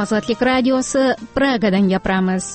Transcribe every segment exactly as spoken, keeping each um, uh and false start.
Ozodlik radiosi, Pragadan gapiramiz.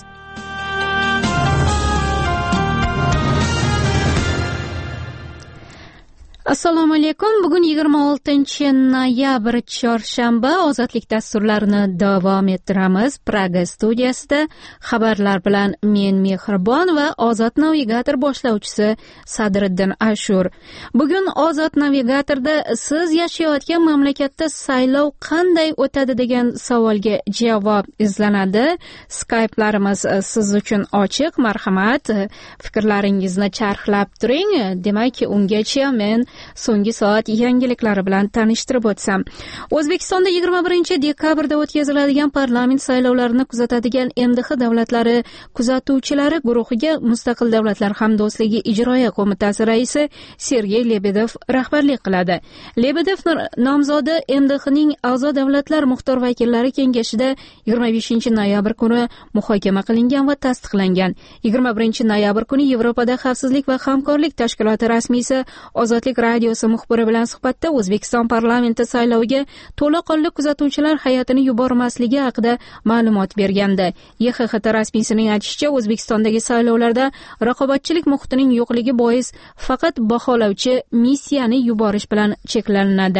Assalomu alaykum. Bugun yigirma oltinchi noyabr chorshanba. Ozodlik dasturlarini davom ettiramiz. Praga studiyasida xabarlar bilan men Mehribon va Ozod navigator boshlovchisi Sadriddin Ashur. Bugun Ozod navigatorda siz yashayotgan mamlakatda saylov qanday o'tadi degan savolga javob izlanadi. Skype'larimiz siz uchun ochiq. Marhamat, fikrlaringizni charxlab turing. Demak, ungacha men so'nggi soat yangiliklari bilan tanishtirib o'tsam. O'zbekistonda yigirma birinchi dekabrda o'tkaziladigan parlament saylovlarini kuzatadigan M D H davlatlari kuzatuvchilari guruhiga Mustaqil davlatlar hamdo'stligi ijroiya qo'mitasi raisi Sergey Lebedev rahbarlik qiladi. Lebedev nomzodi M D Hning a'zo davlatlar muxtor vakillari kengashida yigirma beshinchi noyabr kuni muhokama qilingan va tasdiqlangan. yigirma birinchi noyabr kuni Yevropada xavfsizlik va hamkorlik tashkiloti rasmiysi Ozodlik radiosi muxbiri bilan suhbatda O'zbekiston parlamenti sayloviga to'laqonli kuzatuvchilar hay'atini yubormasligi haqida ma'lumot bergandi. Y X X T rasmiysining aytishicha, O'zbekistondagi saylovlarda raqobatchilik muhitining yo'qligi bois faqat baholovchi missiyani yuborish bilan cheklanadi.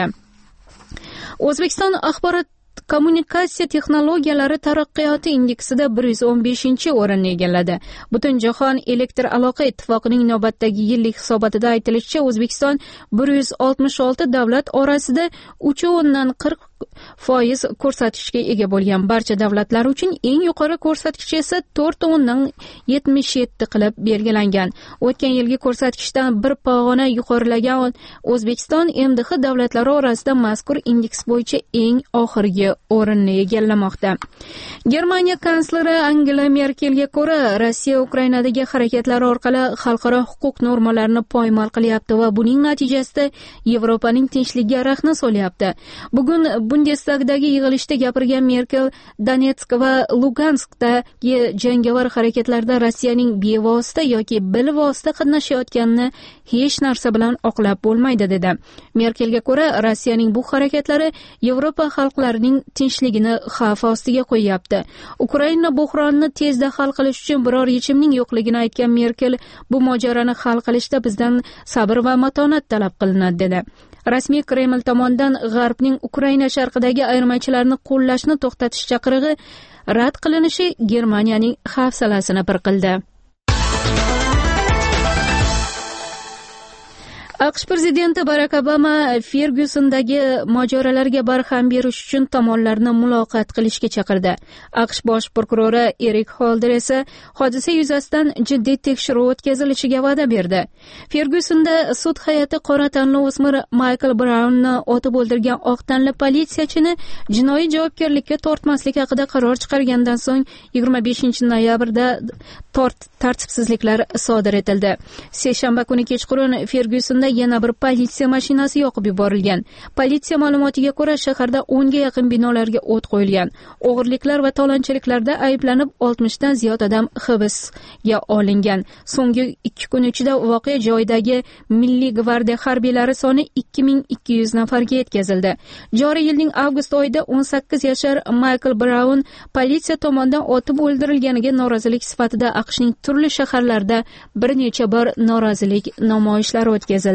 O'zbekiston axborot kommunikatsiya texnologiyalari taraqqiyoti indeksida bir yuz o'n beshinchi o'rinni egalladi. Butunjahon elektr aloqa ittifoqining navbatdagi yillik hisobotida aytilishicha, O'zbekiston bir yuz oltmish olti davlat orasida uch o'ndan qirq foiz ko'rsatkichga ega bo'lgan. Barcha davlatlar uchun eng yuqori ko'rsatkich esa to'rt o'ndan yetmish yetti qilib belgilangan. O'tgan yilgi ko'rsatkichdan bir pog'ona yuqorilagan O'zbekiston M D H davlatlari orasida mazkur indeks bo'yicha eng oxirgi o'rinni egallamoqda. Germaniya kansleri Angela Merkelga ko'ra, Rossiya Ukrainadagi harakatlari orqali xalqaro huquq normalarini poymol qilyapti va buning natijasida Yevropaning tinchligiga rahna solyapti. Bugun Bundestagdagi yig'ilishda gapirgan Merkel, Donetsk va Luganskdagi jangovar harakatlarda Rossiyaning bevosita yoki bilvosita qatnashayotganini hech narsa bilan oqlab bo'lmaydi dedi. Merkelga ko'ra, Rossiyaning bu harakatlari Yevropa xalqlarining tinchligini xavf ostiga qo'yyapti. Ukraina buhronini tezda hal qilish uchun biror yechimning yo'qligini aytgan Merkel, bu mojaroni hal qilishda bizdan sabr va matonat talab qilinadi dedi. Rasmiy Kreml tomonidan G'arbning Ukraina sharqidagi ayirmachilarni qo'llashni to'xtatish chaqirig'i rad qilinishi Germaniyaning hafsalasini pir qildi. AQSh prezidenti Barack Obama Fergyusondagi mojarolarga barham berish uchun tomonlarni muloqot qilishga chaqirdi. AQSh bosh prokurori Erik Holder esa hodisa yuzasidan jiddiy tekshiruv o'tkazilishiga va'da berdi. Fergyusonda sud hay'ati qora tanli o'smir Michael Brownni otib o'ldirgan oq tanli politsiyachini jinoiy javobgarlikka tortmaslik haqida qaror chiqargandan so'ng yigirma beshinchi noyabrda tartibsizliklar sodir etildi. Seshanba kuni kechqurun Fergyusonda yana bir politsiya mashinasi yoqib yuborilgan. Politsiya ma'lumotiga ko'ra, shaharda o'nga yaqin binolarga o't qo'yilgan. O'g'irliklar va talonchiliklarda ayblanib oltmishdan ziyod odam hibsga olingan. So'nggi ikki kun ichida voqea joyidagi Milliy gvardiya harbiylari soni ikki ming ikki yuz nafarga yetkazildi. Joriy yilning avgust oyida o'n sakkiz yashar Michael Brown politsiya tomonidan otib o'ldirilganiga norozilik sifatida AQShning turli shaharlarida bir necha bor norozilik namoyishlari o'tkazildi.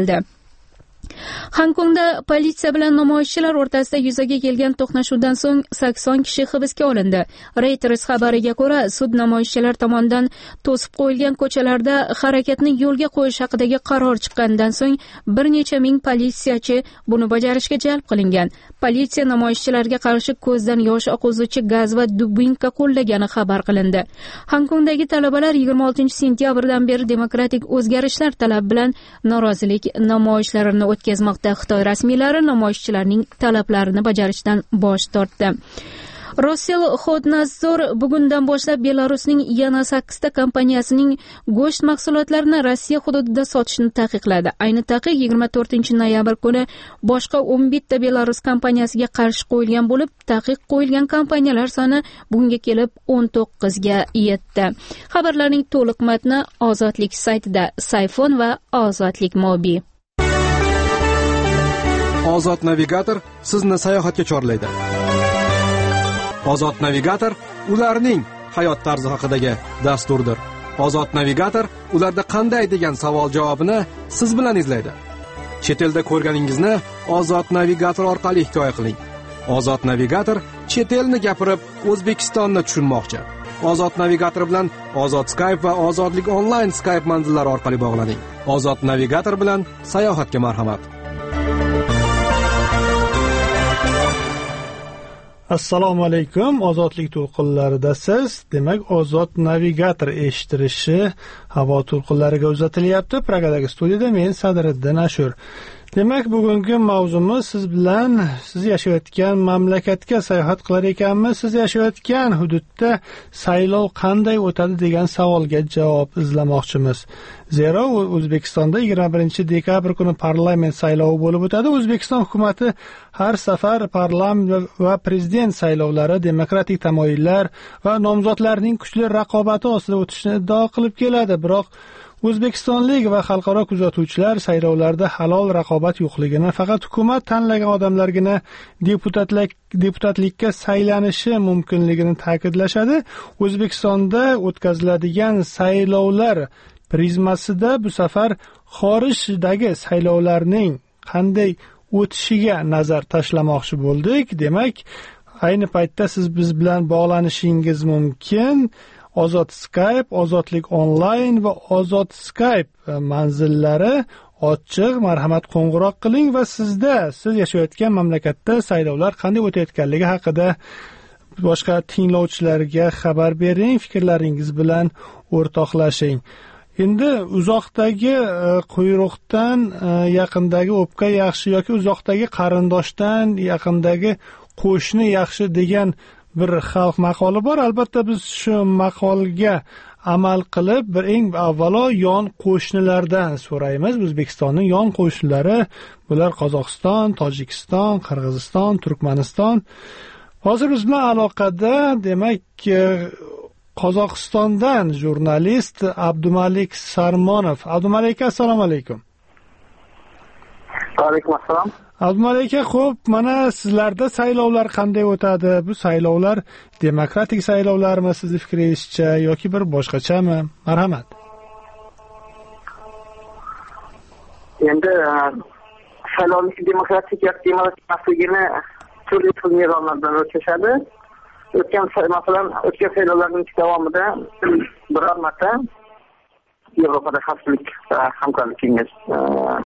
Hongkongda politsiya bilan namoyishchilar o'rtasida yuzaga kelgan to'qnashuvdan so'ng sakson kishi hibsga olindi. Reuters xabariga ko'ra, sud namoyishchilar tomonidan to'sib qo'yilgan ko'chalarda harakatni yo'lga qo'yish haqidagi qaror chiqqanidan so'ng bir necha ming politsiyachi buni bajarishga jalb qilingan. Politsiya namoyishchilarga qarshi ko'zdan yosh oqizuvchi gaz va dubinka qo'llagani xabar qilindi. Hongkongdagi talabalar yigirma oltinchi sentyabrdan beri demokratik o'zgarishlar talabi bilan norozilik namoyishlarini o'tkazmoqda. Xitoy rasmiylari namoyishchilarning talablarini bajarishdan bosh tortdi. Roselxoznadzor bugundan boshlab Belarusning yana sakkizta kompaniyasining go'sht mahsulotlarini Rossiya hududida sotishni taqiqladi. Ayni taqiq yigirma to'rtinchi noyabr kuni boshqa o'n bitta Belarus kompaniyasiga qarshi qo'yilgan bo'lib, taqiq qo'yilgan kompaniyalar soni bunga kelib o'n to'qqizga yetdi. Xabarlarning to'liq matni Ozodlik saytida. Sayfon va Ozodlik Mobi. Ozod navigator sizni sayohatga chorlaydi. Ozod navigator ularning hayot tarzi haqidagi dasturdir. Ozod navigator ularda qanday degan savol javobini siz bilan izlaydi. Chet elda ko'rganingizni Ozod navigator orqali hikoya qiling. Ozod navigator chet elni gapirib O'zbekistonni tushunmoqchi. Ozod navigator bilan Ozod Skype va Ozodlik onlayn Skype manzillari orqali bog'laning. Ozod navigator bilan sayohatga marhamat. Assalomu alaykum. Ozodlik to'lqinlaridasiz. Demak, Ozod navigator eshittirishi havo to'lqinlariga uzatilyapti. Pragadagi studiyada men Sadriddin Ashur. Demak, bugungi mavzumiz siz bilan siz yashayotgan mamlakatga sayohat qilar ekanmiz. Siz yashayotgan hududda saylov qanday o'tadi degan savolga javob izlamoqchimiz. Zero O'zbekistonda yigirma birinchi dekabr kuni parlament saylovi bo'lib o'tadi. O'zbekiston hukumatı har safar parlament va prezident saylovlari demokratik tamoyillar va nomzodlarning kuchli raqobati ostida o'tishini iddao qilib keladi. Biroq O'zbekistonlik va xalqaro kuzatuvchilar saylovlarda halol raqobat yo'qligini, faqat hukumat tanlagan odamlargina deputatlik deputatlikka saylanishi mumkinligini ta'kidlashadi. O'zbekistonda o'tkaziladigan saylovlar prizmasida bu safar xorijdagi saylovlarning qanday o'tishiga nazar tashlamoqchi bo'ldik. Demak, ayni paytda siz biz bilan bog'lanishingiz mumkin. Ozod Skype, Ozodlik onlayn va Ozod Skype manzillari ochiq. Marhamat, qo'ng'iroq qiling va sizda, siz yashayotgan mamlakatda saylovlar qanday o'tayotganligi haqida boshqa tinglovchilarga xabar bering, fikrlaringiz bilan o'rtoqlashing. Endi uzoqdagi quyruqdan yaqindagi o'pka yaxshi yoki uzoqdagi qarindoshdan yaqindagi qo'shni yaxshi degan bir xalq maqoli bor. Albatta biz shu maqolga amal qilib, bir eng avvalo yon qo'shnilardan so'raymiz. O'zbekistonning yon qo'shnilari bular Qozog'iston, Tojikiston, Qirg'iziston, Turkmaniston. Hozir biz bilan aloqada, demak, Qozog'istondan jurnalist Abdumalik Sarmonov. Abdumalik, assalomu alaykum. Va alaykum assalom. Abdumalik, xo'p, mana sizlarda saylovlar qanday o'tadi? Bu saylovlar demokratik saylovlarmi sizning fikringizcha yoki bir boshqachami? Marhamat. Endi saylovlar demokratik yoki demokratik emasligini turli xil mezonlardan o'tkazishadi. O'tgan masalan, o'tgan saylovlarning davomida biror marta Yevropada xavfsizlik va hamkorlik kengashi